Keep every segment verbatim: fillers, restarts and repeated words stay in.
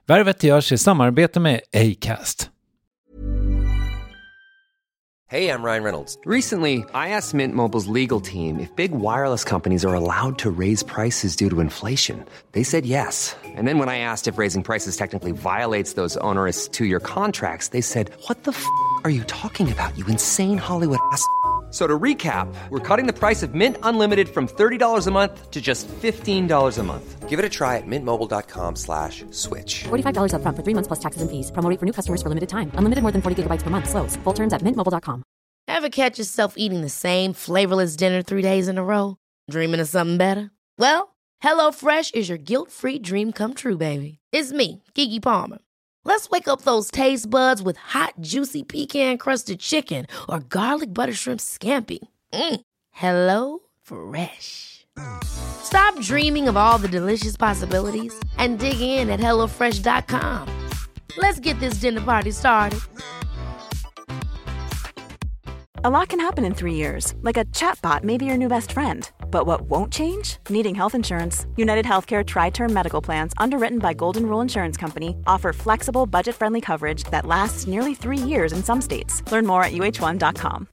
Värvet görs i samarbete med Acast. Hey, I'm Ryan Reynolds. Recently, I asked Mint Mobile's legal team if big wireless companies are allowed to raise prices due to inflation. They said yes. And then when I asked if raising prices technically violates those onerous two-year contracts, they said, what the f*** are you talking about, you insane Hollywood ass f- So to recap, we're cutting the price of Mint Unlimited from thirty dollars a month to just fifteen dollars a month. Give it a try at mintmobile.com slash switch. forty-five dollars up front for three months plus taxes and fees. Promo rate for new customers for limited time. Unlimited more than forty gigabytes per month. Slows full terms at mint mobile dot com. Ever catch yourself eating the same flavorless dinner three days in a row? Dreaming of something better? Well, HelloFresh is your guilt-free dream come true, baby. It's me, Keke Palmer. Let's wake up those taste buds with hot, juicy pecan-crusted chicken or garlic butter shrimp scampi. Mm. Hello Fresh. Stop dreaming of all the delicious possibilities and dig in at hello fresh dot com. Let's get this dinner party started. A lot can happen in three years, like a chatbot may be your new best friend. But what won't change? Needing health insurance. United Healthcare Tri-Term Medical Plans, underwritten by Golden Rule Insurance Company, offer flexible, budget-friendly coverage that lasts nearly three years in some states. Learn more at u h one dot com.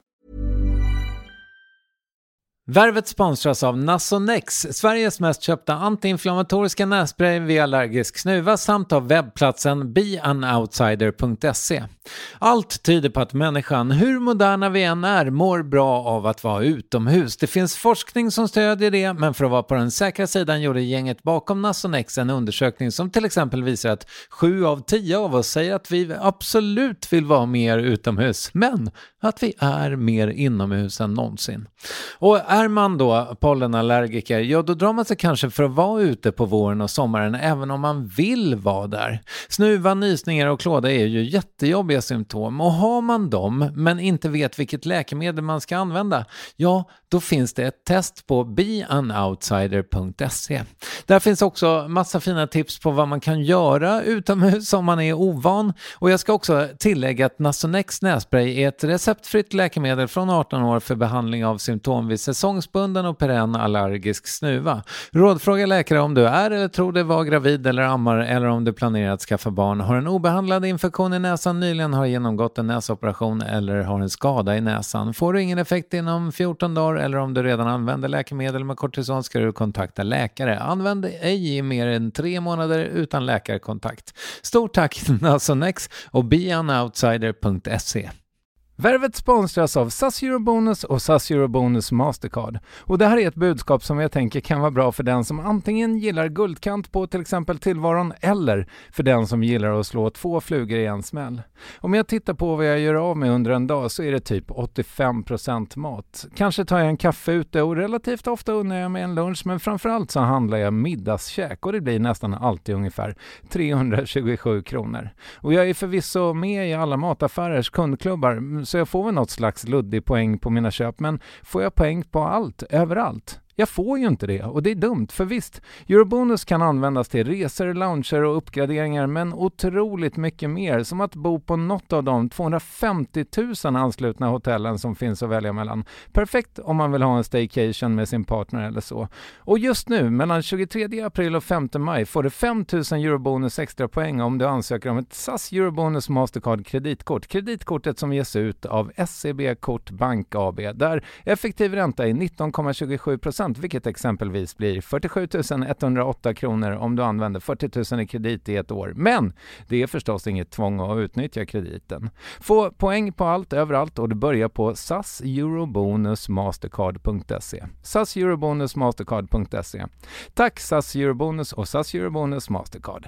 Värvet sponsras av Nasonex, Sveriges mest köpta antiinflammatoriska nässpray vid allergisk snuva, samt av webbplatsen be an outsider punkt se. Allt tyder på att människan, hur moderna vi än är, mår bra av att vara utomhus. Det finns forskning som stödjer det, men för att vara på den säkra sidan gjorde gänget bakom Nasonex en undersökning som till exempel visar att sju av tio av oss säger att vi absolut vill vara mer utomhus, men att vi är mer inomhus än någonsin. Och är man då pollenallergiker, ja då drar man sig kanske för att vara ute på våren och sommaren även om man vill vara där. Snuva, nysningar och klåda är ju jättejobbiga symptom, och har man dem men inte vet vilket läkemedel man ska använda, ja då finns det ett test på be an outsider punkt se. Där finns också massa fina tips på vad man kan göra utomhus om man är ovan, och jag ska också tillägga att Nasonex nässpray är ett receptfritt läkemedel från arton år för behandling av symptom vid säsongsbunden och perenn allergisk snuva. Rådfråga läkare om du är eller tror dig vara gravid eller ammar, eller om du planerar att skaffa barn, har en obehandlad infektion i näsan, nyligen har genomgått en näsoperation eller har en skada i näsan. Får du ingen effekt inom fjorton dagar eller om du redan använder läkemedel med kortison ska du kontakta läkare. Använd ej i mer än tre månader utan läkarkontakt. Stort tack Nasonex och be an outsider punkt se. Värvet sponsras av S A S Eurobonus och S A S Eurobonus Mastercard. Och det här är ett budskap som jag tänker kan vara bra för den som antingen gillar guldkant på till exempel tillvaron, eller för den som gillar att slå två flugor i en smäll. Om jag tittar på vad jag gör av med under en dag så är det typ åttiofem procent mat. Kanske tar jag en kaffe ute och relativt ofta unnar jag mig en lunch, men framförallt så handlar jag middagskäk och det blir nästan alltid ungefär trehundratjugosju kronor. Och jag är förvisso med i alla mataffärers kundklubbar, så jag får väl något slags luddig poäng på mina köp, men får jag poäng på allt, överallt? Jag får ju inte det, och det är dumt, för visst, Eurobonus kan användas till resor, lounger och uppgraderingar, men otroligt mycket mer, som att bo på något av de tvåhundrafemtio tusen anslutna hotellen som finns att välja mellan. Perfekt om man vill ha en staycation med sin partner eller så. Och just nu, mellan tjugotredje april och femte maj, får du fem tusen Eurobonus extra poäng om du ansöker om ett S A S Eurobonus Mastercard kreditkort. Kreditkortet som ges ut av S E B Kort Bank A B, där effektiv ränta är nitton komma tjugosju procent, vilket exempelvis blir fyrtiosju tusen etthundraåtta kronor om du använder fyrtio tusen i kredit i ett år. Men det är förstås inget tvång att utnyttja krediten. Få poäng på allt, överallt, och du börjar på S A S Eurobonus Mastercard punkt se. S A S Eurobonus Mastercard punkt se. Tack S A S Eurobonus och S A S Eurobonus Mastercard.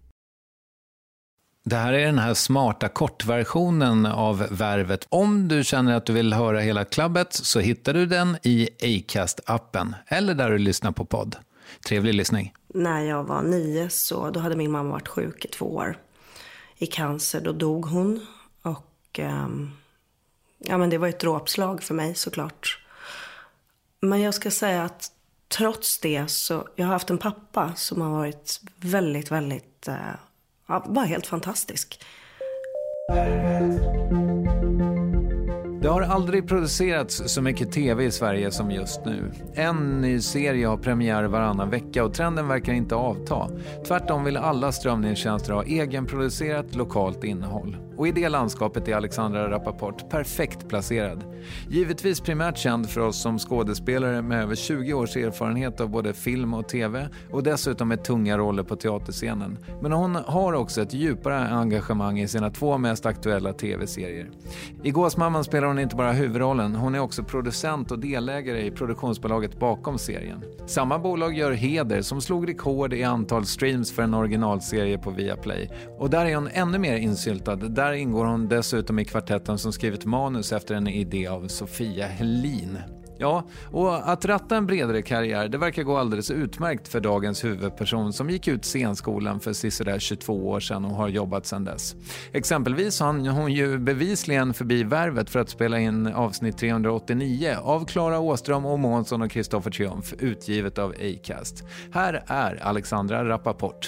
Det här är den här smarta kortversionen av Värvet. Om du känner att du vill höra hela klubbet så hittar du den i Acast-appen eller där du lyssnar på podd. Trevlig lyssning. När jag var nio så då hade min mamma varit sjuk i två år i cancer. Då dog hon och um, ja, men det var ett dråpslag för mig såklart. Men jag ska säga att trots det så jag har haft en pappa som har varit väldigt, väldigt... Uh, Ja, bara helt fantastisk. Det har aldrig producerats så mycket tv i Sverige som just nu. En ny serie har premiär varannan vecka och trenden verkar inte avta. Tvärtom vill alla strömningstjänster ha egenproducerat lokalt innehåll. Och i det landskapet är Alexandra Rappaport perfekt placerad. Givetvis primärt känd för oss som skådespelare med över tjugo års erfarenhet av både film och tv och dessutom med tunga roller på teaterscenen. Men hon har också ett djupare engagemang i sina två mest aktuella tv-serier. I Gåsmamman spelar hon inte bara huvudrollen, hon är också producent och delägare i produktionsbolaget bakom serien. Samma bolag gör Heder som slog rekord i antal streams för en originalserie på Viaplay. Och där är hon ännu mer insyltad. Där ingår hon dessutom i kvartetten som skrivit manus efter en idé av Sofia Helin. Ja, och att ratta en bredare karriär, det verkar gå alldeles utmärkt för dagens huvudperson som gick ut scenskolan för sisådär tjugotvå år sedan och har jobbat sedan dess. Exempelvis har hon ju bevisligen förbi värvet för att spela in avsnitt trehundraåttionio av Klara Åström och Månsson och Kristoffer Triumf, utgivet av Acast. Här är Alexandra Rappaport.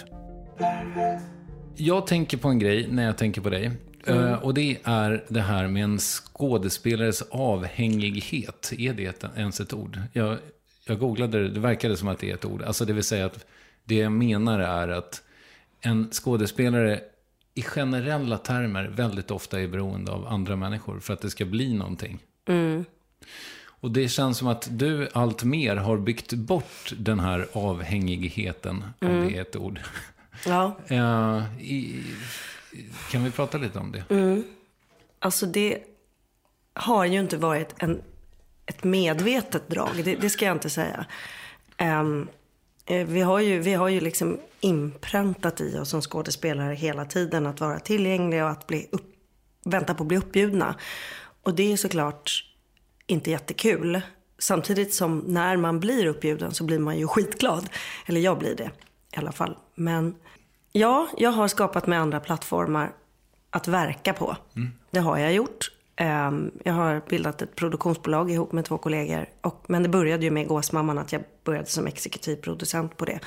Jag tänker på en grej när jag tänker på dig. Mm. Uh, och det är det här med en skådespelares avhängighet. Är det ens ett ord? Jag, jag googlade det, det verkade som att det är ett ord. Alltså det vill säga att det jag menar är att en skådespelare i generella termer väldigt ofta är beroende av andra människor för att det ska bli någonting. Mm. Och det känns som att du allt mer har byggt bort den här avhängigheten, mm. om det är ett ord. Ja. uh, i, Kan vi prata lite om det? Mm. Alltså det har ju inte varit en, ett medvetet drag. Det, det ska jag inte säga. Um, vi har ju, vi har ju liksom inpräntat i oss som skådespelare hela tiden att vara tillgängliga och att bli upp, vänta på att bli uppbjudna. Och det är såklart inte jättekul. Samtidigt som när man blir uppbjuden så blir man ju skitglad. Eller jag blir det i alla fall. Men ja, jag har skapat med andra plattformar att verka på. Mm. Det har jag gjort. Jag har bildat ett produktionsbolag ihop med två kollegor. Och, men det började ju med Gåsmamman att jag började som exekutiv producent på det.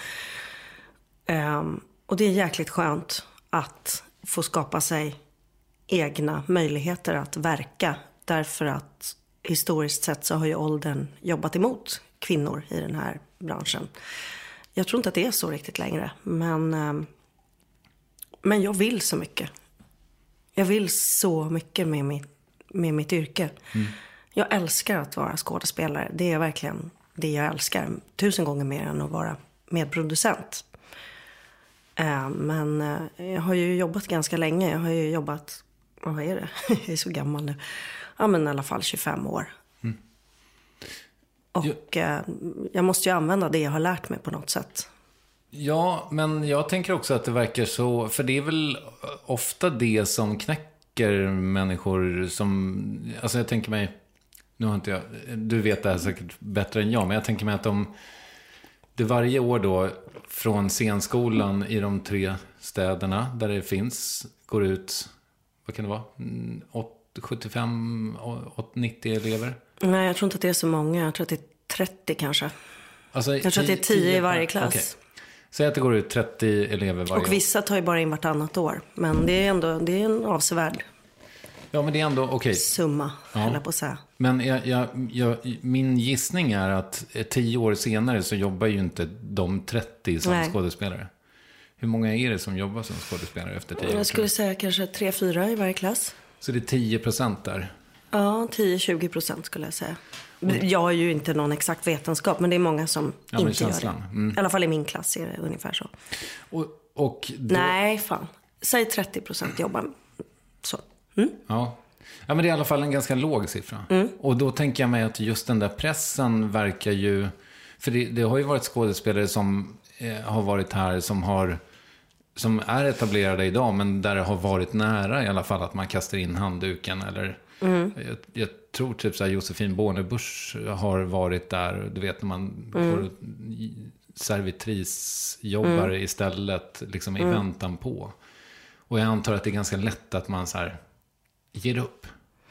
Och det är jäkligt skönt att få skapa sig egna möjligheter att verka. Därför att historiskt sett så har ju åldern jobbat emot kvinnor i den här branschen. Jag tror inte att det är så riktigt längre. Men, men jag vill så mycket. Jag vill så mycket med mitt, med mitt yrke. Mm. Jag älskar att vara skådespelare. Det är verkligen det jag älskar. Tusen gånger mer än att vara medproducent. Men jag har ju jobbat ganska länge. Jag har ju jobbat, vad är det? Jag är så gammal nu. Ja, men i alla fall tjugofem år. Mm. Och jag... jag måste ju använda det jag har lärt mig på något sätt. Ja, men jag tänker också att det verkar så... För det är väl ofta det som knäcker människor som... Alltså jag tänker mig... Nu har inte jag... Du vet det här säkert bättre än jag. Men jag tänker mig att de... Det varje år då från scenskolan i de tre städerna där det finns går ut... Vad kan det vara? sjuttiofem nittio elever? Nej, jag tror inte att det är så många. Jag tror att det är trettio kanske. Alltså, jag tror att det är tio i varje klass. Okay. Säg att det går ut trettio elever varje år. Och vissa tar ju bara in vartannat år. Men det är ändå det är en avsevärd ja, men det är ändå, okay. summa, ja. Eller på att säga. Men jag, jag, jag, min gissning är att tio år senare så jobbar ju inte de trettio som Nej. skådespelare. Hur många är det som jobbar som skådespelare efter tio år? Jag skulle säga kanske tre fyra i varje klass. Så det är tio procent där? Ja, tio till tjugo procent skulle jag säga. Jag har ju inte någon exakt vetenskap, men det är många som ja, inte gör det. Mm. I alla fall i min klass är det ungefär så. Och, och då... Nej, fan. Säg trettio procent jobbar så. Mm. Ja. ja, men det är i alla fall en ganska låg siffra. Mm. Och då tänker jag mig att just den där pressen verkar ju... För det, det har ju varit skådespelare som eh, har varit här som har... som är etablerade idag, men där det har varit nära i alla fall att man kastar in handduken eller mm. jag, jag tror typ så här Josefin Bornebusch har varit där, du vet när man mm. får servitris jobbar mm. istället liksom i mm. väntan på. Och jag antar att det är ganska lätt att man så här ger upp.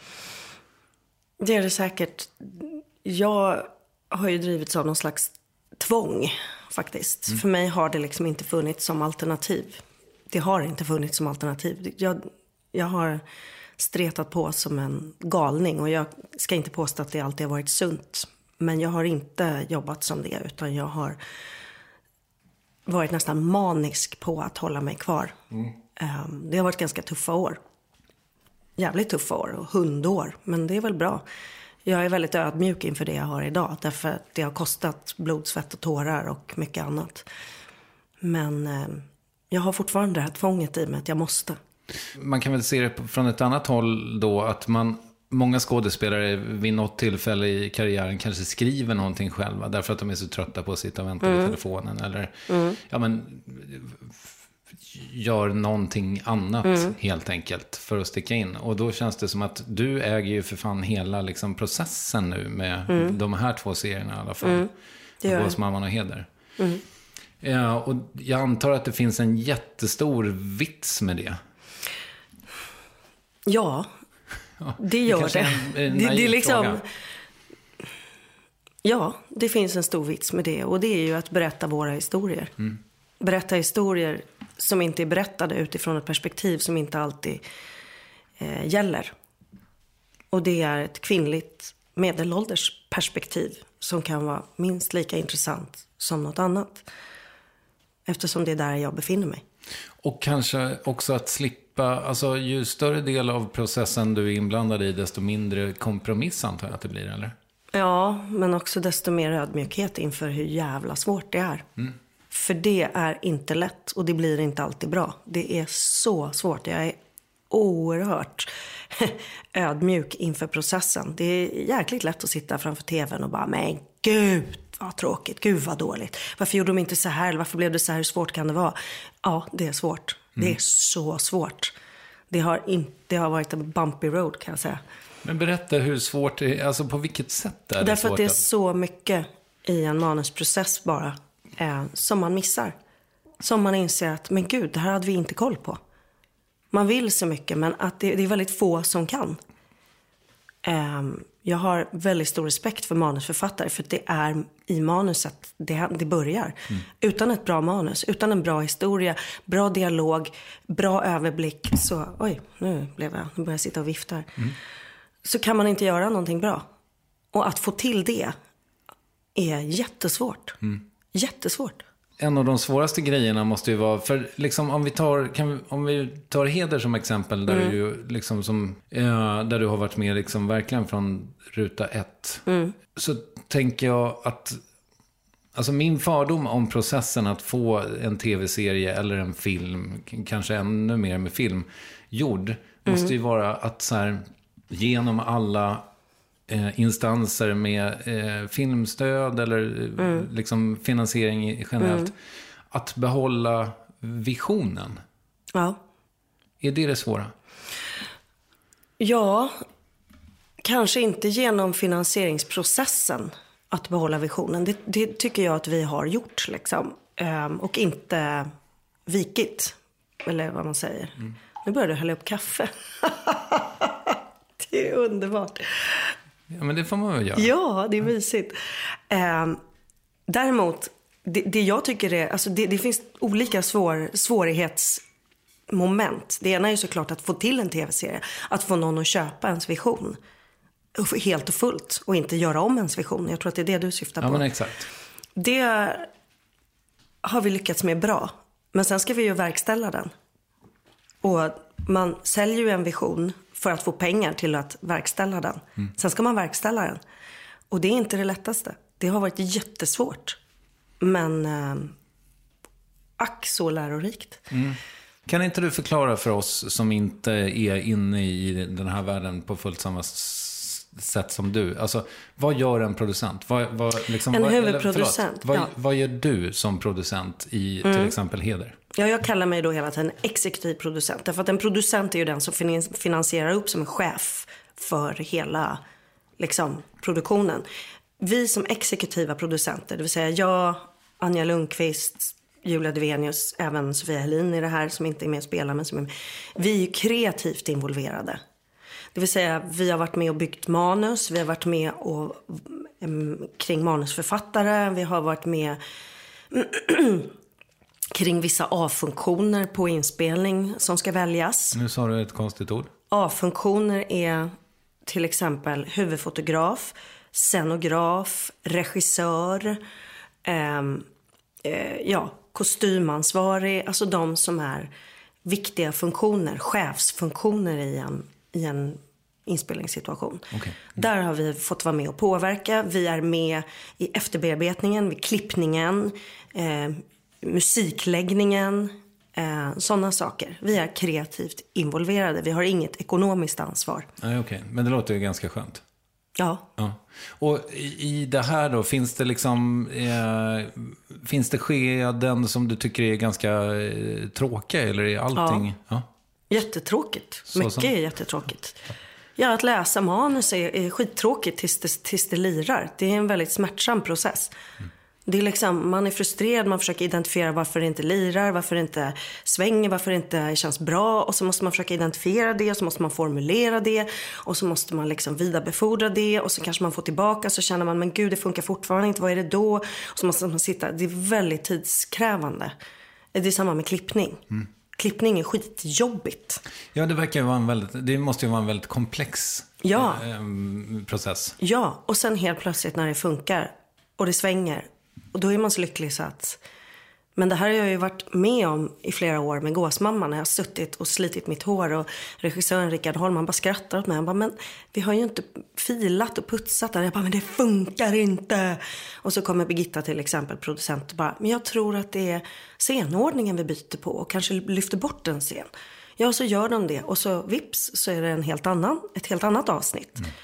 Det är det säkert. Jag har ju drivits av någon slags tvång faktiskt. Mm. För mig har det liksom inte funnits som alternativ. Det har inte funnits som alternativ. Jag, jag har stretat på som en galning. Och jag ska inte påstå att det alltid har varit sunt. Men jag har inte jobbat som det, utan jag har varit nästan manisk på att hålla mig kvar. Mm. Det har varit ganska tuffa år. Jävligt tuffa år och hundår, men det är väl bra. Jag är väldigt ödmjuk inför det jag har idag, därför att det har kostat blod, svett och tårar och mycket annat. Men eh, jag har fortfarande det här tvånget i mig att jag måste. Man kan väl se det från ett annat håll då, att man, många skådespelare vid något tillfälle i karriären kanske skriver någonting själva därför att de är så trötta på att sitta och vänta mm. vid telefonen eller mm. ja men gör någonting annat mm. helt enkelt för att sticka in. Och då känns det som att du äger ju för fan hela liksom processen nu med mm. de här två serierna i alla fall. Mm. Gåsmamman och Heder. Mm. Ja, och jag antar att det finns en jättestor vits med det. Ja, det gör det. Det, det, det är liksom... Fråga. Ja, det finns en stor vits med det. Och det är ju att berätta våra historier. Mm. Berätta historier som inte är berättade utifrån ett perspektiv som inte alltid eh, gäller. Och det är ett kvinnligt medelålders perspektiv som kan vara minst lika intressant som något annat. Eftersom det är där jag befinner mig. Och kanske också att slippa, alltså ju större del av processen du är inblandad i, desto mindre kompromiss antar jag att det blir, eller? Ja, men också desto mer ödmjukhet inför hur jävla svårt det är. Mm. För det är inte lätt och det blir inte alltid bra. Det är så svårt. Jag är oerhört ödmjuk inför processen. Det är jäkligt lätt att sitta framför tvn och bara, men gud vad tråkigt, gud vad dåligt. Varför gjorde de inte så här? Varför blev det så här? Hur svårt kan det vara? Ja, det är svårt. Mm. Det är så svårt. Det har, inte, det har varit en bumpy road kan jag säga. Men berätta hur svårt det är, alltså på vilket sätt är det Därför svårt? att det är så mycket i en manusprocess bara eh, som man missar. Som man inser att, men gud, det här hade vi inte koll på. Man vill så mycket, men att det, det är väldigt få som kan. Eh, jag har väldigt stor respekt för manusförfattare, för att det är i manuset det, det börjar. Mm. Utan ett bra manus, utan en bra historia, bra dialog, bra överblick, så, oj, nu blev jag, nu börjar jag sitta och vifta. Mm. Så kan man inte göra någonting bra. Och att få till det är jättesvårt. Mm. Jättesvårt. En av de svåraste grejerna måste ju vara, för liksom om vi tar, kan vi, om vi tar Heder som exempel, där mm. du ju liksom som, ja, där du har varit med liksom verkligen från ruta ett. Mm. Så tänker jag att, alltså min fördom om processen att få en tv-serie eller en film, kanske ännu mer med film, gjord, mm. måste ju vara att så här, genom alla eh, instanser med eh, filmstöd eller mm. liksom finansiering generellt, mm. att behålla visionen. Ja. Är det det svåra? Ja, kanske inte genom finansieringsprocessen att behålla visionen. Det, det tycker jag att vi har gjort liksom. Ehm, och inte vikit, eller vad man säger. Mm. Nu börjar du hälla upp kaffe. Det är underbart. Ja, men det får man väl göra. Ja, det är mysigt. Eh, däremot, det, det jag tycker är, alltså det, det finns olika svår, svårighetsmoment. Det ena är ju såklart att få till en tv-serie. Att få någon att köpa ens vision. Helt och fullt. Och inte göra om ens vision. Jag tror att det är det du syftar på. Ja, men exakt. Det har vi lyckats med bra. Men sen ska vi ju verkställa den. Och man säljer ju en vision för att få pengar till att verkställa den. Mm. Sen ska man verkställa den. Och det är inte det lättaste. Det har varit jättesvårt. Men äh, ack så lärorikt. Mm. Kan inte du förklara för oss som inte är inne i den här världen på fullt samma sätt som du? Alltså, vad gör en producent? Vad, vad, liksom, en vad, huvudproducent. Eller, vad, ja. vad gör du som producent i mm. till exempel Heder? Ja, jag kallar mig då hela tiden exekutiv producent. Därför att en producent är ju den som finansierar upp som en chef för hela liksom, produktionen. Vi som exekutiva producenter, det vill säga jag, Anja Lundqvist, Julia Devenius, även Sofia Helin i det här som inte är med och spelar, men som är med. Vi är ju kreativt involverade. Det vill säga vi har varit med och byggt manus, vi har varit med och, um, kring manusförfattare, vi har varit med kring vissa A-funktioner på inspelning som ska väljas. Nu sa du ett konstigt ord. A-funktioner är till exempel huvudfotograf, scenograf, regissör, eh, eh, ja, kostymansvarig. Alltså de som är viktiga funktioner, chefsfunktioner i en, i en inspelningssituation. Okay. Mm. Där har vi fått vara med och påverka. Vi är med i efterbearbetningen, vid klippningen, eh, musikläggningen, eh, sådana saker. Vi är kreativt involverade. Vi har inget ekonomiskt ansvar. Nej, okej. Okay. Men det låter ju ganska skönt. Ja. Ja. Och i, i det här då, finns det liksom eh, finns det skeden som du tycker är ganska eh, tråkiga, eller är allting? Ja. Ja. Jättetråkigt. Så Mycket som... är jättetråkigt. Ja, att läsa manus är, är skittråkigt tills det, tills det lirar. Det är en väldigt smärtsam process. Mm. Det är liksom, man är frustrerad, man försöker identifiera varför det inte lirar, varför det inte svänger, varför det inte känns bra. Och så måste man försöka identifiera det, och så måste man formulera det. Och så måste man liksom vidarebefordra det. Och så kanske man får tillbaka, så känner man, men gud, det funkar fortfarande inte, vad är det då? Och så måste man sitta, det är väldigt tidskrävande. Det är samma med klippning. Mm. Klippning är skitjobbigt. Ja, det verkar ju vara en väldigt, det måste ju vara en väldigt komplex ja. eh, process. Ja, och sen helt plötsligt när det funkar och det svänger, och då är man så lycklig så att... Men det här har jag ju varit med om i flera år med Gåsmamman, när jag har suttit och slitit mitt hår, och regissören Rickard Holm, han bara skrattar åt mig. Han bara, men vi har ju inte filat och putsat där. Jag bara, men det funkar inte. Och så kommer Birgitta till exempel, producent, och bara, men jag tror att det är scenordningen vi byter på, och kanske lyfter bort en scen. Ja, så gör de det, och så vips så är det en helt annan, ett helt annat avsnitt. Mm.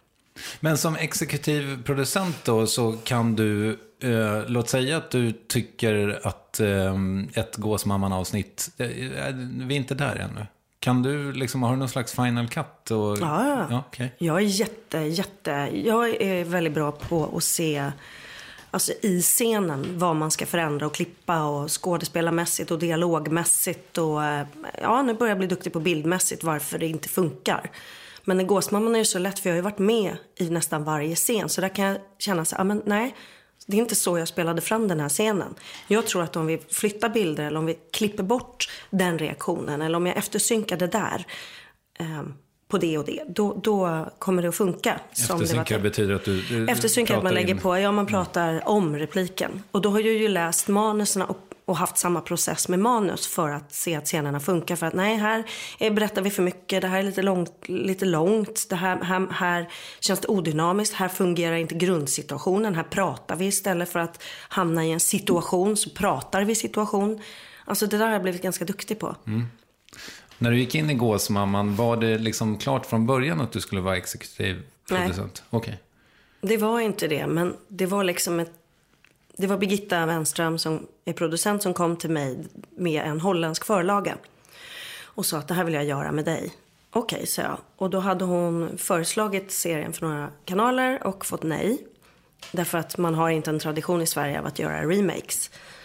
Men som exekutiv producent då, så kan du, eh, låt säga att du tycker att eh, ett Gåsmamman-avsnitt, eh, vi är inte där ännu. Kan du liksom, har du någon slags final cut? Och, ja, ja okay. Jag är jätte, jätte, jag är väldigt bra på att se, alltså i scenen, vad man ska förändra och klippa, och skådespelarmässigt och dialogmässigt, och ja, nu börjar jag bli duktig på bildmässigt, varför det inte funkar. Men i Gåsmamman är det så lätt, för jag har ju varit med i nästan varje scen. Så där kan jag känna så, ja men nej, det är inte så jag spelade fram den här scenen. Jag tror att om vi flyttar bilder, eller om vi klipper bort den reaktionen, eller om jag eftersynkar det där eh, på det och det, då, då kommer det att funka. Eftersynkar betyder att du, du Eftersynkar att man lägger in. på, ja man pratar mm. om repliken. Och då har jag ju läst manuserna och och haft samma process med manus för att se att scenerna funkar. För att nej, här berättar vi för mycket. Det här är lite långt. Lite långt. Det här, här, här känns det odynamiskt. Här fungerar inte grundsituationen. Här pratar vi istället för att hamna i en situation. Så pratar vi situation. Alltså det där har jag blivit ganska duktig på. Mm. När du gick in i Gåsmamman, var det liksom klart från början att du skulle vara exekutiv producent? Nej. Okay. Det var inte det. Men det var liksom ett Det var Birgitta Wenström som är producent som kom till mig med en holländsk förlaga. Och sa att det här vill jag göra med dig. Okej, okay, så jag. Och då hade hon föreslagit serien för några kanaler och fått nej. Därför att man har inte en tradition i Sverige av att göra remakes.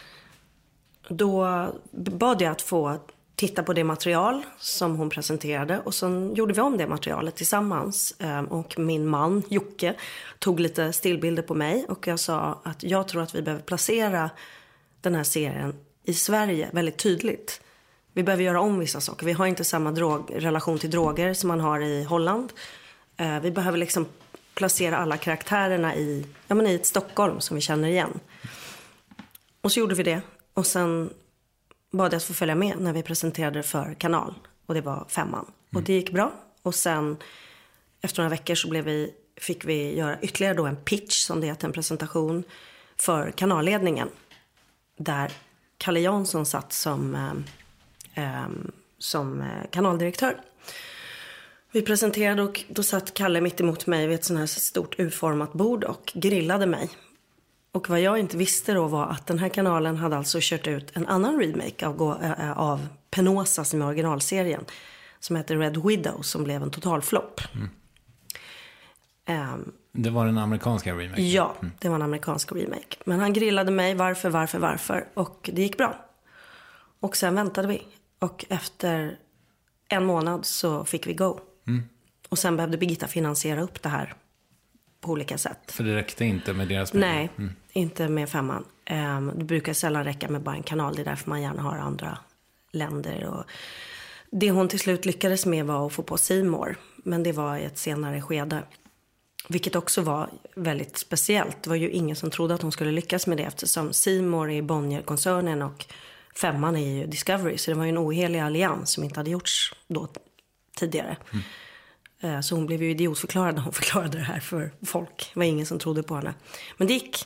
Då bad jag att få titta på det material som hon presenterade. Och sen gjorde vi om det materialet tillsammans. Och min man, Jocke, tog lite stillbilder på mig. Och jag sa att jag tror att vi behöver placera den här serien i Sverige väldigt tydligt. Vi behöver göra om vissa saker. Vi har inte samma drog, relation till droger som man har i Holland. Vi behöver liksom placera alla karaktärerna i, ja, men i ett Stockholm som vi känner igen. Och så gjorde vi det. Och sen bad jag att få följa med när vi presenterade för kanal. Och det var femman. Mm. Och det gick bra. Och sen efter några veckor så blev vi, fick vi göra ytterligare då en pitch, som det heter, en presentation för kanalledningen. Där Kalle Jansson satt som, eh, eh, som kanaldirektör. Vi presenterade och då satt Kalle mitt emot mig vid ett sånt här stort U-format bord och grillade mig. Och vad jag inte visste då var att den här kanalen hade alltså kört ut en annan remake av, äh, av Penosa, som är originalserien, som heter Red Widow, som blev en totalflopp. Mm. Um, det var den amerikanska remake? Ja, mm. det var en amerikansk remake. Men han grillade mig, varför, varför, varför. Och det gick bra. Och sen väntade vi. Och efter en månad så fick vi go. Mm. Och sen behövde Birgitta finansiera upp det här på olika sätt. För det räckte inte med deras pengar? Nej, mm. inte med femman. Um, det brukar sällan räcka med bara en kanal. Det är därför man gärna har andra länder. Och det hon till slut lyckades med var att få på C More. Men det var i ett senare skede. Vilket också var väldigt speciellt. Det var ju ingen som trodde att hon skulle lyckas med det. Eftersom C More är Bonnier-koncernen och femman är ju Discovery. Så det var ju en ohelig allians som inte hade gjorts då tidigare. Mm. Så hon blev ju idiotförklarad när hon förklarade det här för folk. Det var ingen som trodde på henne. Men det gick.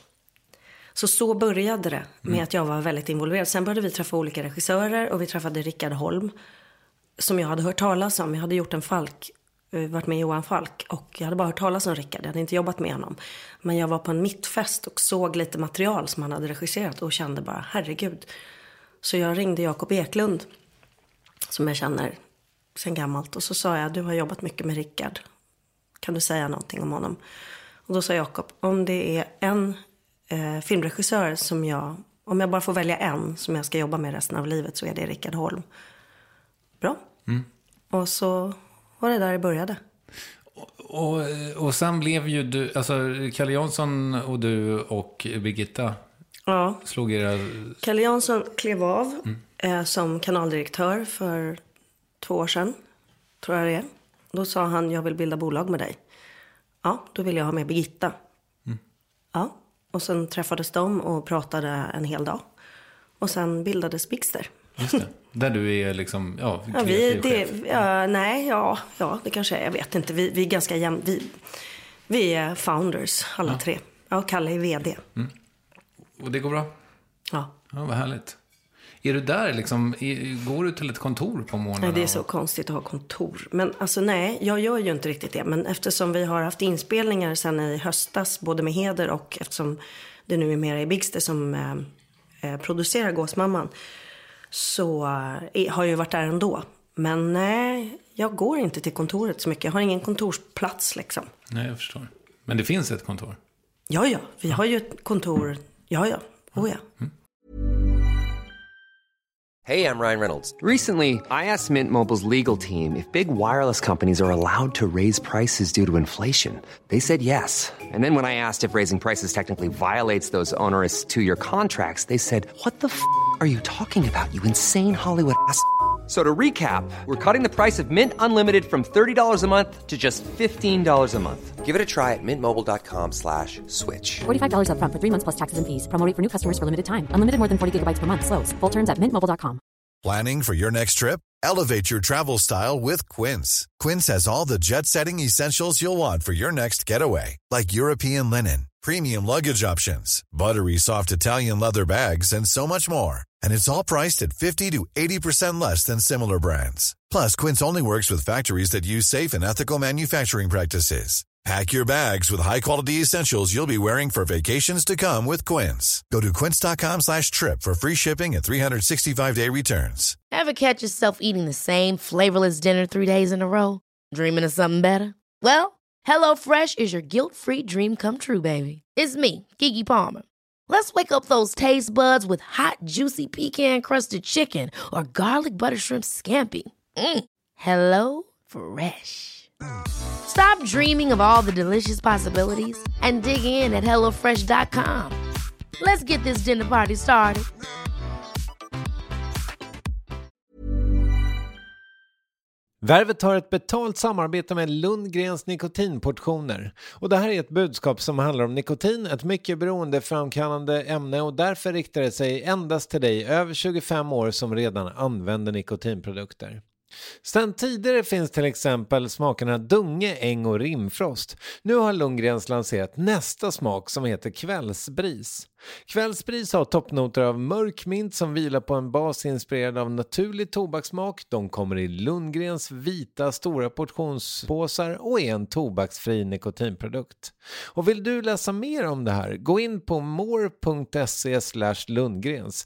Så så började det med mm. att jag var väldigt involverad. Sen började vi träffa olika regissörer och vi träffade Rickard Holm. Som jag hade hört talas om. Jag hade gjort en Falk, varit med Johan Falk. Och jag hade bara hört talas om Rickard. Jag hade inte jobbat med honom. Men jag var på en mittfest och såg lite material som han hade regisserat. Och kände bara, herregud. Så jag ringde Jakob Eklund. Som jag känner sen gammalt. Och så sa jag, du har jobbat mycket med Rickard. Kan du säga någonting om honom? Och då sa Jakob, om det är en eh, filmregissör som jag... Om jag bara får välja en som jag ska jobba med resten av livet så är det Rickard Holm. Bra. Mm. Och så var det där det började. Och, och, och sen blev ju du... Alltså Kalle Jansson och du och Birgitta... Ja. Slog era... Kalle Jansson klev av mm. eh, som kanaldirektör för två år sedan. Tror jag det är. Då sa han, jag vill bilda bolag med dig. Ja, då vill jag ha med Birgitta. Mm. Ja, och sen träffades de och pratade en hel dag. Och sen bildades Bigster. Just det. Där du är liksom, ja, ja vi, det, ja, nej, ja, ja, det kanske är, jag vet inte. Vi, vi är ganska jämn, vi, vi är founders, alla ja. tre. Ja, Kalle är vd. Mm. Och det går bra? Ja. Ja, vad härligt. Är du där liksom, går du till ett kontor på morgonen? Nej, det är så konstigt att ha kontor. Men alltså nej, jag gör ju inte riktigt det. Men eftersom vi har haft inspelningar sedan i höstas, både med Heder och eftersom det nu är mer i Bigster som eh, producerar Gåsmamman, så eh, har jag ju varit där ändå. Men nej, jag går inte till kontoret så mycket. Jag har ingen kontorsplats liksom. Nej, jag förstår. Men det finns ett kontor? Ja, ja. Vi ja. har ju ett kontor. Ja, ja. Oh, ja. Mm. Hey, I'm Ryan Reynolds. Recently, I asked Mint Mobile's legal team if big wireless companies are allowed to raise prices due to inflation. They said yes. And then when I asked if raising prices technically violates those onerous two-year contracts, they said, what the f*** are you talking about, you insane Hollywood ass f- So to recap, we're cutting the price of Mint Unlimited from thirty dollars a month to just fifteen dollars a month. Give it a try at mintmobile.com slash switch. forty-five dollars up front for three months plus taxes and fees. Promo rate for new customers for limited time. Unlimited more than forty gigabytes per month. Slows full terms at mint mobile dot com. Planning for your next trip? Elevate your travel style with Quince. Quince has all the jet-setting essentials you'll want for your next getaway. Like European linen, premium luggage options, buttery soft Italian leather bags, and so much more. And it's all priced at fifty to eighty percent less than similar brands. Plus, Quince only works with factories that use safe and ethical manufacturing practices. Pack your bags with high-quality essentials you'll be wearing for vacations to come with Quince. Go to quince.com slash trip for free shipping and three sixty-five day returns. Ever catch yourself eating the same flavorless dinner three days in a row? Dreaming of something better? Well, HelloFresh is your guilt-free dream come true, baby. It's me, Keke Palmer. Let's wake up those taste buds with hot, juicy pecan-crusted chicken or garlic butter shrimp scampi. Mm. Hello Fresh. Stop dreaming of all the delicious possibilities and dig in at hello fresh dot com. Let's get this dinner party started. Värvet har ett betalt samarbete med Lundgrens nikotinportioner. Och det här är ett budskap som handlar om nikotin, ett mycket beroendeframkallande ämne, och därför riktar det sig endast till dig över tjugofem år som redan använder nikotinprodukter. Sedan tidigare finns till exempel smakerna Dunge, Äng och Rimfrost. Nu har Lundgrens lanserat nästa smak som heter Kvällsbris. Kvällsbris har toppnoter av mörk mint som vilar på en bas inspirerad av naturlig tobakssmak. De kommer i Lundgrens vita stora portionspåsar och är en tobaksfri nikotinprodukt. Och vill du läsa mer om det här, gå in på more.se slash Lundgrens.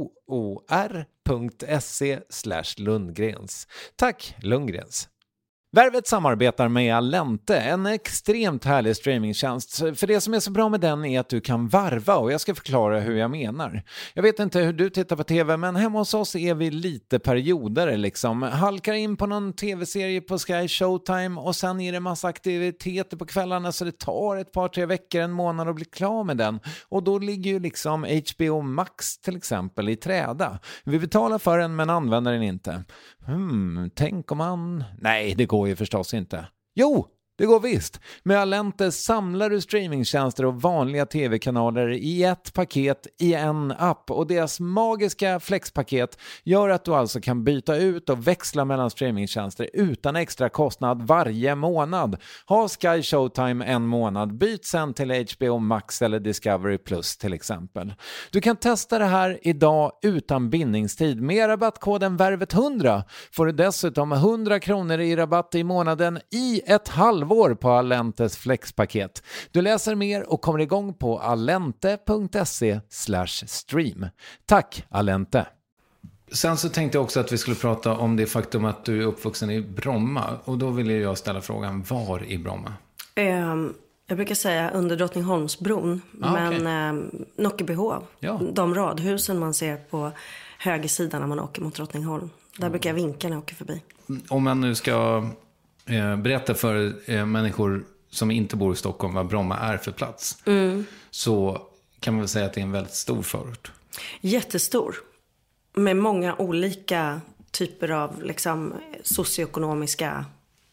M-O-O-R.se slash Lundgrens. Tack Lundgrens. Värvet samarbetar med Allente, en extremt härlig streamingtjänst. För det som är så bra med den är att du kan varva, och jag ska förklara hur jag menar. Jag vet inte hur du tittar på tv, men hemma hos oss är vi lite perioder liksom. Halkar in på någon tv-serie på Sky Showtime och sen är det massa aktiviteter på kvällarna, så det tar ett par, tre veckor, en månad att bli klar med den. Och då ligger ju liksom H B O Max till exempel i träda. Vi betalar för den men använder den inte. Hmm, tänk om man... Nej, det går ju förstås inte. Jo, det går visst. Med Allente samlar du streamingtjänster och vanliga tv-kanaler i ett paket i en app, och deras magiska flexpaket gör att du alltså kan byta ut och växla mellan streamingtjänster utan extra kostnad varje månad. Ha Sky Showtime en månad, byt sen till H B O Max eller Discovery Plus till exempel. Du kan testa det här idag utan bindningstid. Med rabattkoden värvet hundra får du dessutom hundra kronor i rabatt i månaden i ett halvår på Allentes flexpaket. Du läser mer och kommer igång på allente.se slash stream. Tack Allente! Sen så tänkte jag också att vi skulle prata om det faktum att du är uppvuxen i Bromma. Och då vill jag ställa frågan, var i Bromma? Um, jag brukar säga under Drottningholmsbron. Ah, men okay. um, Nockebehov. Ja. De radhusen man ser på högersidan när man åker mot Drottningholm. Där mm. brukar jag vinka när jag åker förbi. Om man nu ska... Eh, berätta för eh, människor som inte bor i Stockholm vad Bromma är för plats, mm. så kan man väl säga att det är en väldigt stor förort. Jättestor. Med många olika typer av liksom, socioekonomiska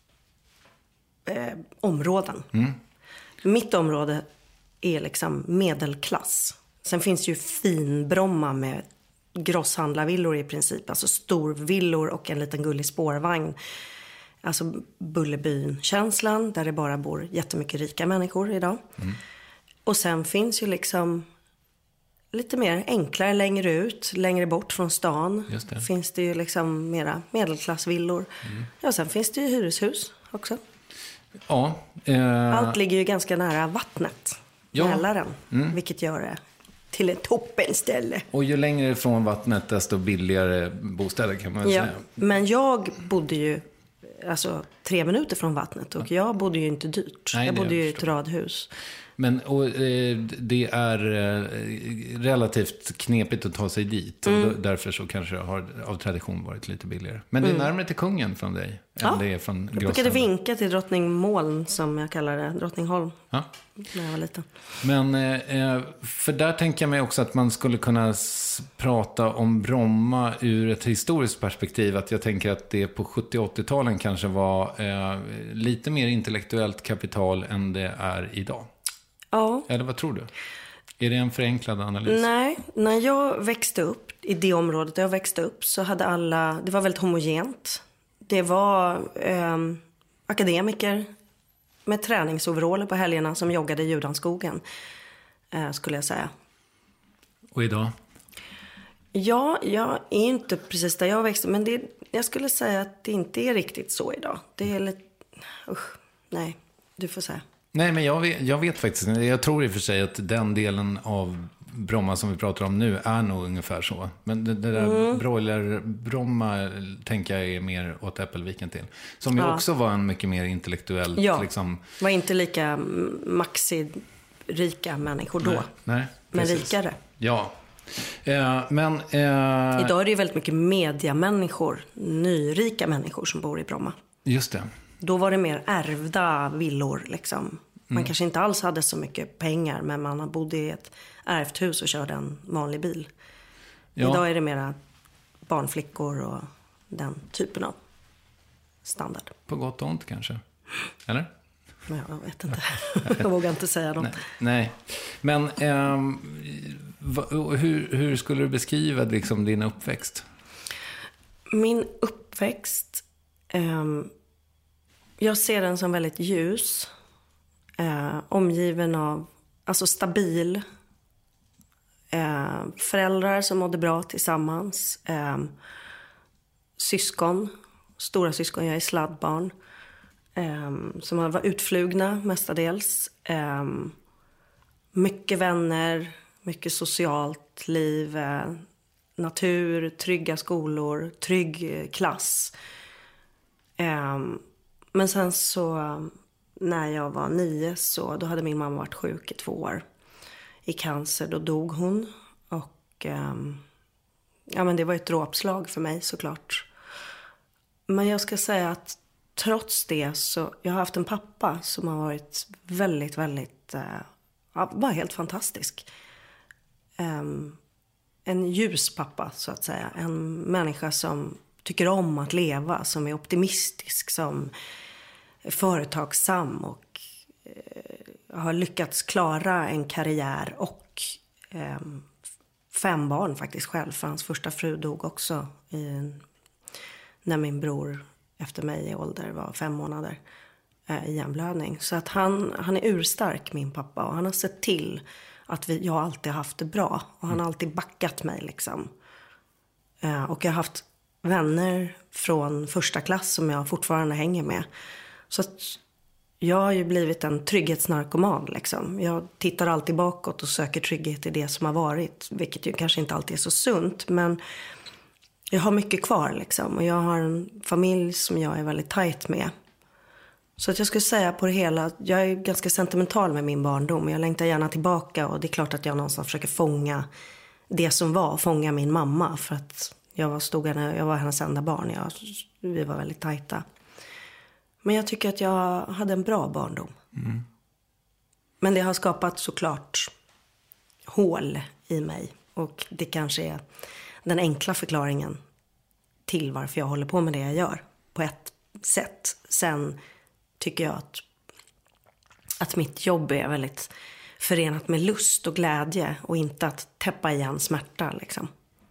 eh, områden. Mm. Mitt område är liksom medelklass. Sen finns ju fin Bromma med grosshandlarvillor i princip. Alltså storvillor och en liten gullig spårvagn. Alltså Bullerbyn-känslan, där det bara bor jättemycket rika människor idag. Mm. Och sen finns ju liksom lite mer enklare längre ut, längre bort från stan. Just det. Finns det ju liksom mera medelklassvillor. Mm. Ja, sen finns det ju hyreshus också. Ja. Eh... Allt ligger ju ganska nära vattnet, ja. Mälaren, mm. vilket gör det till ett toppenställe. Och ju längre ifrån vattnet desto billigare bostäder kan man ja. säga. Men jag bodde ju alltså tre minuter från vattnet och jag bodde ju inte dyrt. Nej, jag bodde ju i ett radhus. Men och, eh, det är eh, relativt knepigt att ta sig dit. Mm. Och då, därför så kanske det har av tradition varit lite billigare. Men det är mm. närmare till kungen från dig. Ja. Än det är från jag brukade vinka till Drottningmoln, som jag kallar det. Drottningholm. Ja. När jag var liten. Men eh, för där tänker jag mig också att man skulle kunna s- prata om Bromma ur ett historiskt perspektiv. Att jag tänker att det på sjuttio- och åttio-talen kanske var eh, lite mer intellektuellt kapital än det är idag. Ja. Eller vad tror du? Är det en förenklad analys? Nej, när jag växte upp i det området där jag växte upp så hade alla, det var väldigt homogent. Det var eh, akademiker med träningsoveraller på helgerna som joggade i Judanskogen, eh, skulle jag säga. Och idag? Ja, jag är inte precis där jag växte, men det, jag skulle säga att det inte är riktigt så idag. Det är lite, usch, nej, du får säga. Nej, men jag vet, jag vet faktiskt, jag tror i och för sig att den delen av Bromma som vi pratar om nu är nog ungefär så. Men det, det där mm. broiler Bromma tänker jag är mer åt Äppelviken till. Som ju ja. också var en mycket mer intellektuell... Ja, liksom... var inte lika maxi-rika människor då. Nej, nej, men rikare. Ja. Eh, men, eh... Idag är det ju väldigt mycket mediamänniskor, nyrika människor som bor i Bromma. Just det. Då var det mer ärvda villor liksom. Man mm. kanske inte alls hade så mycket pengar, men man bodde i ett ärvt hus och körde en vanlig bil. Ja. Idag är det mera barnflickor och den typen av standard. På gott och ont kanske? Eller? Nej, jag vet inte. Jag vågar inte säga något. Nej, nej. Men ähm, va, hur, hur skulle du beskriva liksom, din uppväxt? Min uppväxt... Ähm, Jag ser den som väldigt ljus. Eh, omgiven av alltså stabil. Eh, föräldrar som mådde bra tillsammans. Eh, syskon. Stora syskon, jag är sladdbarn. Eh, som var utflugna mestadels. Eh, mycket vänner. Mycket socialt liv. Eh, natur, trygga skolor. Trygg klass. Eh, Men sen så när jag var nio så då hade min mamma varit sjuk i två år i cancer. Då dog hon och um, ja, men det var ett dråpslag för mig såklart. Men jag ska säga att trots det så jag har haft en pappa som har varit väldigt, väldigt, uh, ja, bara helt fantastisk. Um, en ljus pappa så att säga. En människa som tycker om att leva, som är optimistisk, som är företagsam och uh, har lyckats klara en karriär och um, fem barn faktiskt själv. För hans första fru dog också i en, när min bror efter mig i ålder var fem månader eh, i hjärnblödning. Så att han, han är urstark, min pappa. Och han har sett till att vi, jag alltid har haft det bra. Och han har alltid backat mig liksom. Eh, och jag har haft vänner från första klass som jag fortfarande hänger med. Så att jag har ju blivit en trygghetsnarkoman liksom. Jag tittar alltid bakåt och söker trygghet i det som har varit. Vilket ju kanske inte alltid är så sunt. Men jag har mycket kvar liksom. Och jag har en familj som jag är väldigt tajt med. Så att jag skulle säga på det hela. Jag är ganska sentimental med min barndom. Jag längtar gärna tillbaka. Och det är klart att jag någonstans försöker fånga det som var. Fånga min mamma. För att jag var, stod henne, jag var hennes enda barn. Jag, vi var väldigt tajta. Men jag tycker att jag hade en bra barndom. Mm. Men det har skapat såklart hål i mig. Och det kanske är den enkla förklaringen till varför jag håller på med det jag gör. På ett sätt. Sen tycker jag att, att mitt jobb är väldigt förenat med lust och glädje. Och inte att täppa igen smärta liksom.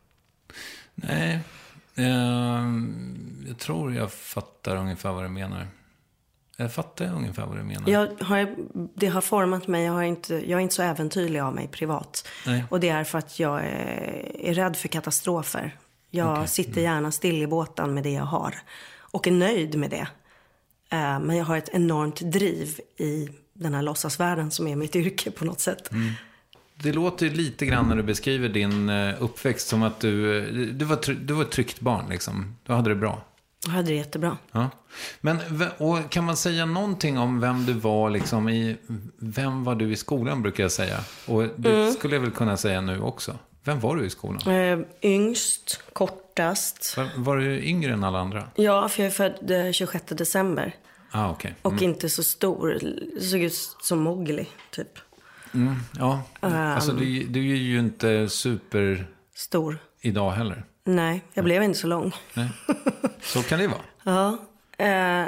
Nej, eh, jag tror jag fattar ungefär vad du menar. Jag fattar ungefär vad du menar. Jag har, det har format mig. Jag, har inte, jag är inte så äventyrlig av mig privat. Nej. Och det är för att jag är, är rädd för katastrofer. Jag okay. sitter gärna still i båten med det jag har. Och är nöjd med det. Uh, men jag har ett enormt driv i den här låtsasvärlden som är mitt yrke på något sätt. Mm. Det låter ju lite grann när du beskriver din uppväxt som att du, du, var, du var ett tryggt barn liksom. Du hade det bra. Jag hade det jättebra. Ja. Men och kan man säga någonting om vem du var liksom i, vem var du i skolan brukar jag säga. Och det mm. skulle jag väl kunna säga nu också. Vem var du i skolan? Eh, yngst, kortast. Var, var du yngre än alla andra? Ja, för jag är född tjugosjätte december. Ah, okay. Mm. Och inte så stor. Såg ut som Mowgli, typ. Mm, ja, um, alltså du, du är ju inte super stor idag heller. Nej, jag blev inte så lång. Nej. Så kan det vara. Ja. Eh,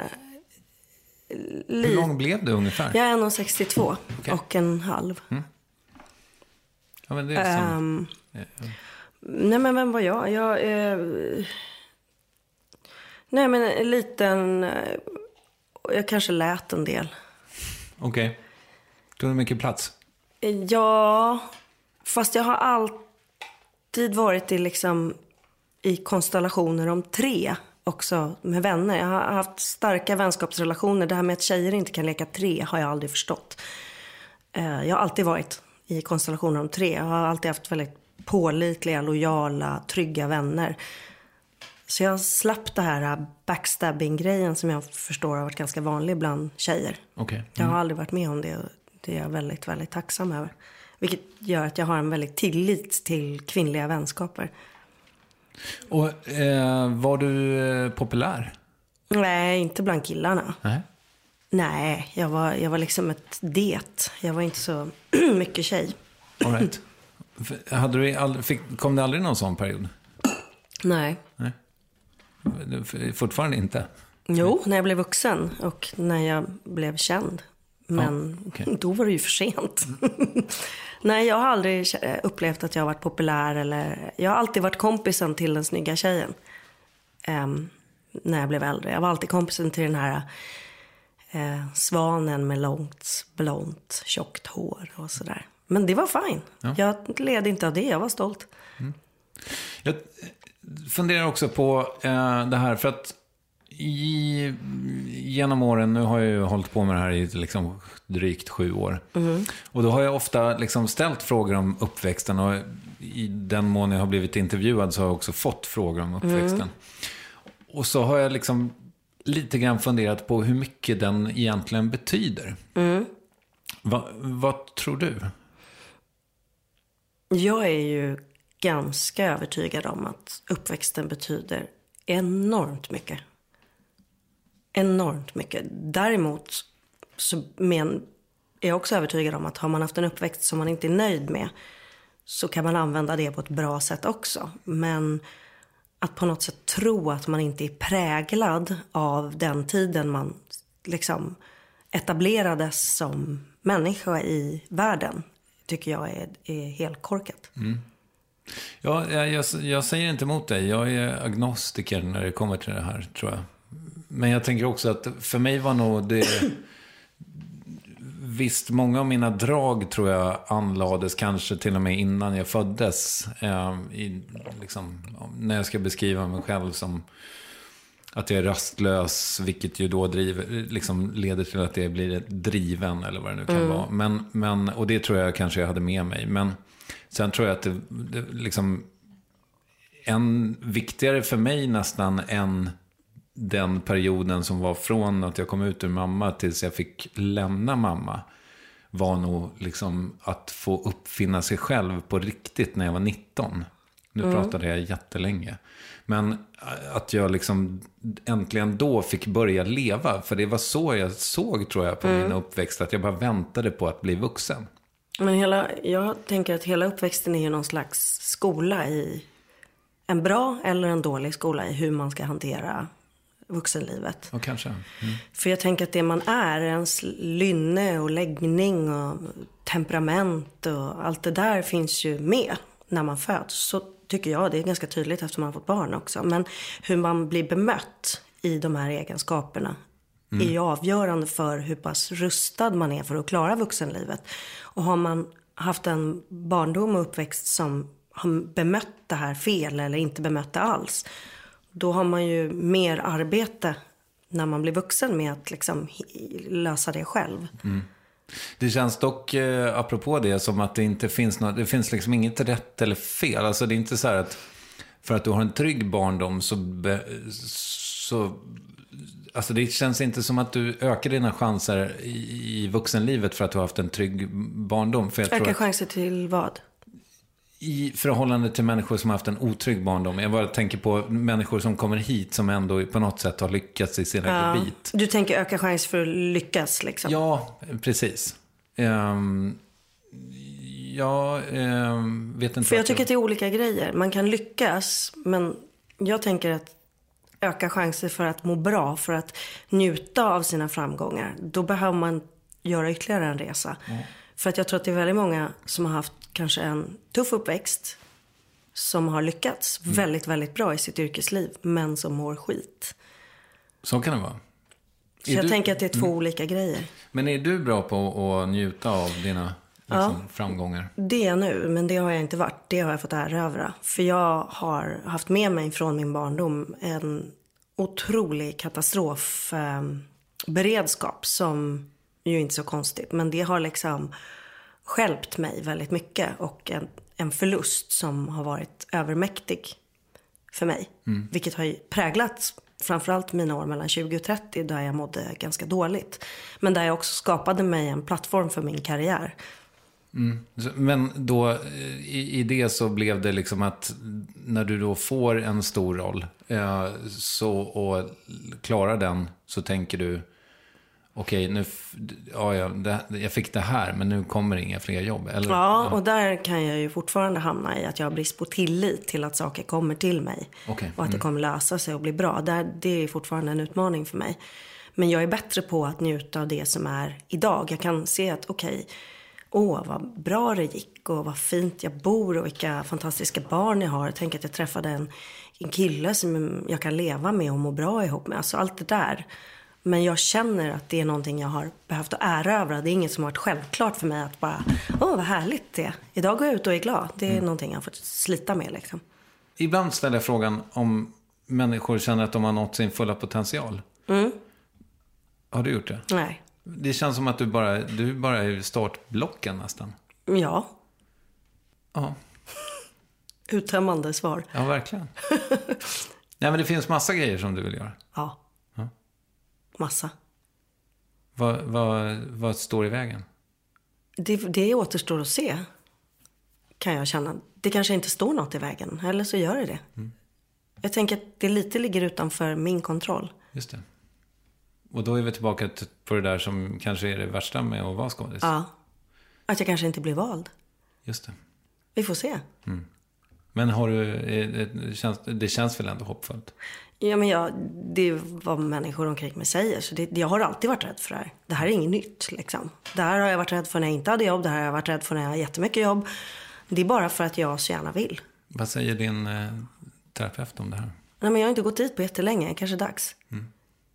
li- Hur lång blev du ungefär? Jag är en komma sextiotvå okay. och en halv. Mm. Ja, men det är som... um, ja. Nej, men vem var jag? Jag eh... Nej, men en liten... Jag kanske lät en del. Okej. Okay. Tog du mycket plats? Ja, fast jag har alltid varit i, liksom, i konstellationer om tre också med vänner. Jag har haft starka vänskapsrelationer. Det här med att tjejer inte kan leka tre har jag aldrig förstått. Jag har alltid varit i konstellationer om tre. Jag har alltid haft väldigt pålitliga, lojala, trygga vänner. Så jag slapp det här backstabbing-grejen som jag förstår har varit ganska vanlig bland tjejer. Okay. Mm. Jag har aldrig varit med om det. Det är jag väldigt, väldigt tacksam över. Vilket gör att jag har en väldigt tillit till kvinnliga vänskaper. Och eh, var du eh, populär? Nej, inte bland killarna. Nej. Nej, jag var, jag var liksom ett det. Jag var inte så mycket tjej. All right. Hade du aldrig, fick, kom det aldrig någon sån period? Nej. Nej. Fortfarande inte? Jo, när jag blev vuxen och när jag blev känd. Men ja, okay. Då var det ju för sent. Nej, jag har aldrig upplevt att jag har varit populär. Eller, jag har alltid varit kompisen till den snygga tjejen. Um, när jag blev äldre. Jag var alltid kompisen till den här uh, svanen med långt, blont, tjockt hår och sådär. Men det var fine. Ja. Jag led inte av det, jag var stolt. Mm. Jag funderar också på uh, det här för att I, genom åren, nu har jag ju hållit på med det här i liksom drygt sju år. Mm. Och då har jag ofta liksom ställt frågor om uppväxten. Och i den mån jag har blivit intervjuad så har jag också fått frågor om uppväxten. Mm. Och så har jag liksom lite grann funderat på hur mycket den egentligen betyder. Mm. Va, vad tror du? Jag är ju ganska övertygad om att uppväxten betyder enormt mycket. Enormt mycket. Däremot så men, är jag också övertygad om att har man haft en uppväxt som man inte är nöjd med, så kan man använda det på ett bra sätt också. Men att på något sätt tro att man inte är präglad av den tiden man liksom etablerades som människa i världen, tycker jag är, är helt korkat. Mm. Ja, jag, jag säger inte emot dig. Jag är agnostiker när det kommer till det här, tror jag. Men jag tänker också att för mig var nog det... Visst, många av mina drag tror jag anlades kanske till och med innan jag föddes. Eh, i, liksom, när jag ska beskriva mig själv som att jag är rastlös, vilket ju då driver, liksom leder till att det blir driven eller vad det nu kan mm. vara. Men, men, och det tror jag kanske jag hade med mig. Men sen tror jag att det, det liksom en viktigare för mig nästan än den perioden som var från att jag kom ut ur mamma tills jag fick lämna mamma var nog liksom att få uppfinna sig själv på riktigt när jag var nitton. Nu mm. pratade jag jättelänge. Men att jag liksom äntligen då fick börja leva. För det var så jag såg, tror jag, på mm. min uppväxt. Att jag bara väntade på att bli vuxen. Men hela, jag tänker att hela uppväxten är ju någon slags skola i... En bra eller en dålig skola i hur man ska hantera vuxenlivet. Och kanske. Mm. För jag tänker att det man är, ens lynne och läggning och temperament och allt det där finns ju med när man föds. Så tycker jag, det är ganska tydligt efter man har fått barn också. Men hur man blir bemött i de här egenskaperna mm. är ju avgörande för hur pass rustad man är för att klara vuxenlivet. Och har man haft en barndom och uppväxt som har bemött det här fel eller inte bemött det alls, då har man ju mer arbete när man blir vuxen med att liksom lösa det själv. Mm. Det känns dock, eh, apropå det, som att det inte finns något, det finns liksom inget rätt eller fel. Alltså det är inte så här att för att du har en trygg barndom så, be, så alltså det känns inte som att du ökar dina chanser i, i vuxenlivet för att du har haft en trygg barndom. För jag ökar tror att, chanser till vad? I förhållande till människor som har haft en otrygg barndom. Jag bara tänker på människor som kommer hit som ändå på något sätt har lyckats i sin ja. gebit. Du tänker öka chans för att lyckas liksom? Ja, precis. Um, jag um, vet inte. För jag tycker att det är olika grejer. Man kan lyckas, men jag tänker att öka chanser för att må bra, för att njuta av sina framgångar. Då behöver man göra ytterligare en resa. Mm. För att jag tror att det är väldigt många som har haft kanske en tuff uppväxt som har lyckats mm. väldigt, väldigt bra i sitt yrkesliv, men som mår skit. Så kan det vara. Så är jag du... tänker att det är två mm. olika grejer. Men är du bra på att njuta av dina liksom, ja, framgångar? Det är nu, men det har jag inte varit. Det har jag fått erövra. För jag har haft med mig från min barndom en otrolig katastrofberedskap eh, som ju inte så konstigt. Men det har liksom hjälpt mig väldigt mycket. Och en, en förlust som har varit övermäktig för mig. Mm. Vilket har präglat framförallt mina år mellan tjugo och trettio, där jag mådde ganska dåligt. Men där jag också skapade mig en plattform för min karriär. Mm. Men då i, i det så blev det liksom att när du då får en stor roll eh, så, och klarar den, så tänker du okej, nu, ja, ja, det, jag fick det här, men nu kommer inga fler jobb. Eller? Ja, och där kan jag ju fortfarande hamna i att jag har brist på tillit till att saker kommer till mig. Okay. Och att det kommer lösa sig och bli bra. Där, det är fortfarande en utmaning för mig. Men jag är bättre på att njuta av det som är idag. Jag kan se att okej, åh vad bra det gick och vad fint jag bor och vilka fantastiska barn jag har. Tänk att jag träffade en, en kille som jag kan leva med och må bra ihop med. Alltså allt det där. Men jag känner att det är någonting jag har behövt att erövra. Det är inget som har varit självklart för mig att bara, åh vad härligt det är. Idag går jag ut och är glad. Det är mm. någonting jag har fått slita med liksom. Ibland ställer jag frågan om människor känner att de har nått sin fulla potential. Mm. Har du gjort det? Nej. Det känns som att du bara, du bara är i startblocken nästan. Ja. Ja. Uttömmande svar. Ja, verkligen. Nej, men det finns massa grejer som du vill göra. Ja. Ja. Massa. Vad, vad, vad står i vägen? Det, det återstår att se, kan jag känna. Det kanske inte står något i vägen, eller så gör det det. Mm. Jag tänker att det lite ligger utanför min kontroll. Just det. Och då är vi tillbaka på det där som kanske är det värsta med att vara skådis. Ja, att jag kanske inte blir vald. Just det. Vi får se. Mm. Men har du, det känns, det känns väl ändå hoppfullt? Ja, men jag, det är vad människor omkring mig säger. Så det, jag har alltid varit rädd för det här. Det här är inget nytt liksom. Det här har jag varit rädd för när jag inte hade jobb. Det här har jag varit rädd för när jag har jättemycket jobb. Det är bara för att jag så gärna vill. Vad säger din eh, terapeut om det här? Nej, men jag har inte gått dit på jättelänge. Kanske dags. Mm.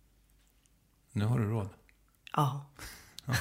Nu har du råd. Ja. ja.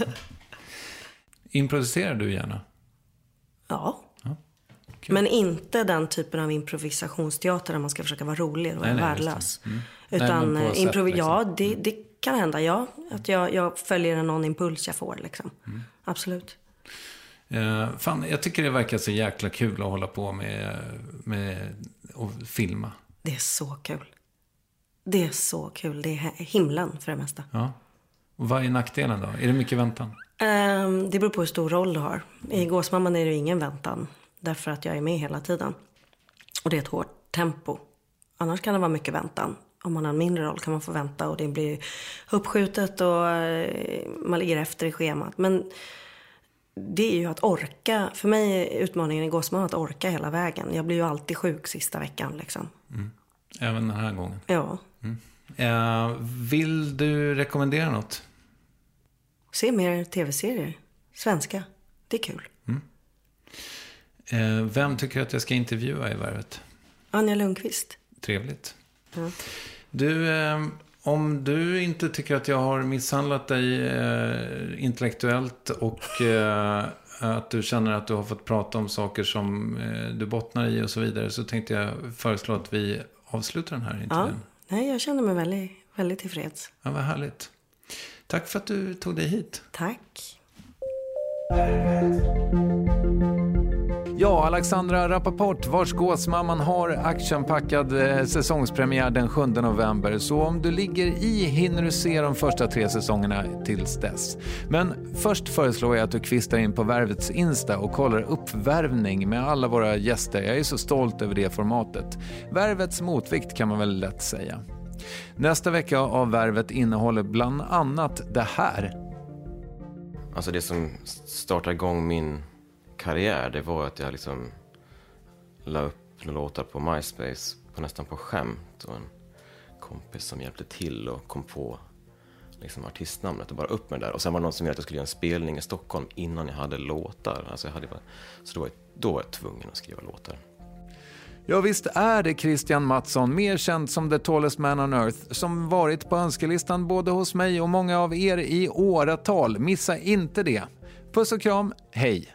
Improviserar du gärna? Ja. ja. Men inte den typen av improvisationsteater där man ska försöka vara rolig och nej, nej, värdelös. Mm. Utan nej, improvis- liksom. Ja, det, det kan hända. Ja, att jag, jag följer någon impuls jag får. Liksom. Mm. Absolut. Uh, fan, jag tycker det verkar så jäkla kul att hålla på med, med att filma. Det är så kul. Det är så kul. Det är himlen för det mesta. Ja. Och vad är nackdelen då? Är det mycket väntan? Um, det beror på hur stor roll du har. I Gåsmamman är det ingen väntan. Därför att jag är med hela tiden. Och det är ett hårt tempo. Annars kan det vara mycket väntan. Om man har en mindre roll kan man få vänta. Och det blir uppskjutet och man ligger efter i schemat. Men det är ju att orka. För mig är utmaningen i Gåsmamman att orka hela vägen. Jag blir ju alltid sjuk sista veckan liksom. Mm. Även den här gången? Ja. Mm. Uh, vill du rekommendera något? Se mer tv-serier. Svenska. Det är kul. Mm. Uh, vem tycker att jag ska intervjua i Värvet? Anja Lundqvist. Trevligt. Mm. Du, uh, om du inte tycker att jag har misshandlat dig uh, intellektuellt och uh, att du känner att du har fått prata om saker som uh, du bottnar i och så vidare, så tänkte jag föreslå att vi avslutar den här intervjun. Ja, nej, jag känner mig väldigt, väldigt tillfreds. Ja, vad härligt. Tack för att du tog dig hit. Tack. Ja, Alexandra Rappaport, vars Gåsmamman har actionpackad eh, säsongspremiär den sjunde november. Så om du ligger i hinner du se de första tre säsongerna tills dess. Men först föreslår jag att du kvistar in på Värvets Insta och kollar uppvärvning med alla våra gäster. Jag är så stolt över det formatet. Värvets motvikt kan man väl lätt säga. Nästa vecka av Värvet innehåller bland annat det här. Alltså det som startade igång min karriär, det var att jag liksom la upp låtar på MySpace på nästan på skämt, och en kompis som hjälpte till och kom på liksom artistnamnet och bara upp med det där. Och sen var det någon som ville att jag skulle göra en spelning i Stockholm innan jag hade låtar. Alltså jag hade bara, så då var, jag, då var jag tvungen att skriva låtar. Ja, visst är det Christian Mattsson, mer känd som The Tallest Man on Earth, som varit på önskelistan både hos mig och många av er i åratal. Missa inte det. Puss och kram, hej!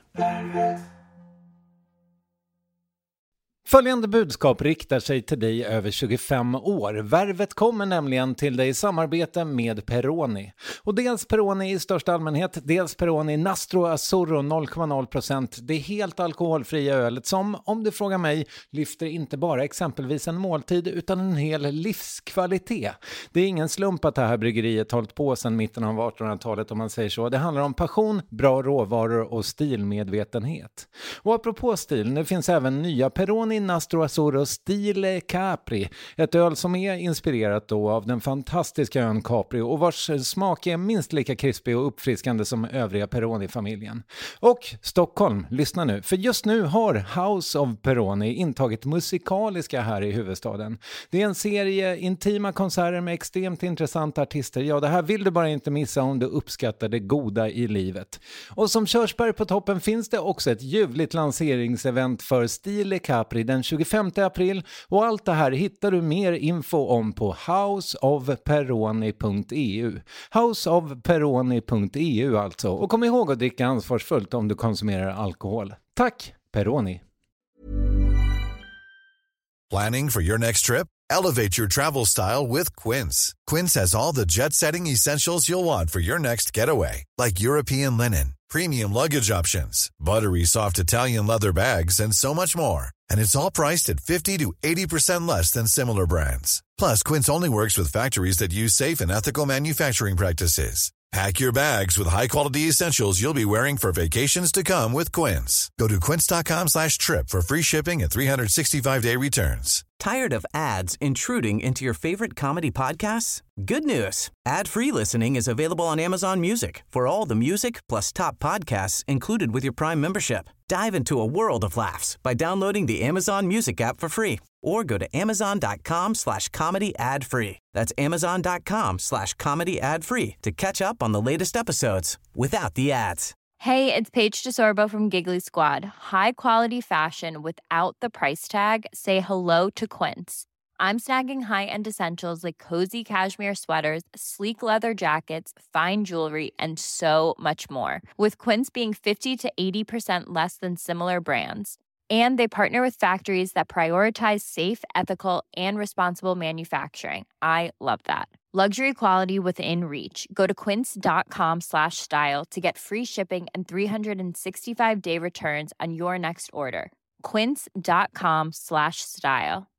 Följande budskap riktar sig till dig över tjugofem år. Värvet kommer nämligen till dig i samarbete med Peroni. Och dels Peroni i största allmänhet, dels Peroni Nastro Azzurro noll komma noll procent. Det är helt alkoholfria ölet som, om du frågar mig, lyfter inte bara exempelvis en måltid utan en hel livskvalitet. Det är ingen slump att det här bryggeriet hållit på sedan mitten av artonhundratalet, om man säger så. Det handlar om passion, bra råvaror och stilmedvetenhet. Och apropå stil, det finns även nya Peroni Nastro Azzurro Stile Capri, ett öl som är inspirerat då av den fantastiska ön Capri och vars smak är minst lika krispig och uppfriskande som övriga Peroni-familjen. Och Stockholm, lyssna nu, för just nu har House of Peroni intagit musikaliska här i huvudstaden. Det är en serie intima konserter med extremt intressanta artister. Ja, det här vill du bara inte missa om du uppskattar det goda i livet. Och som körsbär på toppen finns det också ett ljuvligt lanseringsevent för Stile Capri den tjugofemte april, och allt det här hittar du mer info om på house of peroni punkt e u. house of peroni punkt e u alltså. Och kom ihåg att dricka ansvarsfullt om du konsumerar alkohol. Tack, Peroni! Planning for your next trip? Elevate your travel style with Quince. Quince has all the jet-setting essentials you'll want for your next getaway, like European linen, premium luggage options, buttery soft Italian leather bags, and so much more. And it's all priced at fifty to eighty percent less than similar brands. Plus, Quince only works with factories that use safe and ethical manufacturing practices. Pack your bags with high-quality essentials you'll be wearing for vacations to come with Quince. Go to quince.com slash trip for free shipping and three sixty-five day returns. Tired of ads intruding into your favorite comedy podcasts? Good news. Ad-free listening is available on Amazon Music for all the music plus top podcasts included with your Prime membership. Dive into a world of laughs by downloading the Amazon Music app for free or go to amazon.com slash comedy ad free. That's amazon.com slash comedy ad free to catch up on the latest episodes without the ads. Hey, it's Paige DeSorbo from Giggly Squad. High quality fashion without the price tag. Say hello to Quince. I'm snagging high-end essentials like cozy cashmere sweaters, sleek leather jackets, fine jewelry, and so much more. With Quince being fifty to eighty percent less than similar brands. And they partner with factories that prioritize safe, ethical, and responsible manufacturing. I love that. Luxury quality within reach. Go to quince.com slash style to get free shipping and three sixty-five day returns on your next order. Quince.com slash style.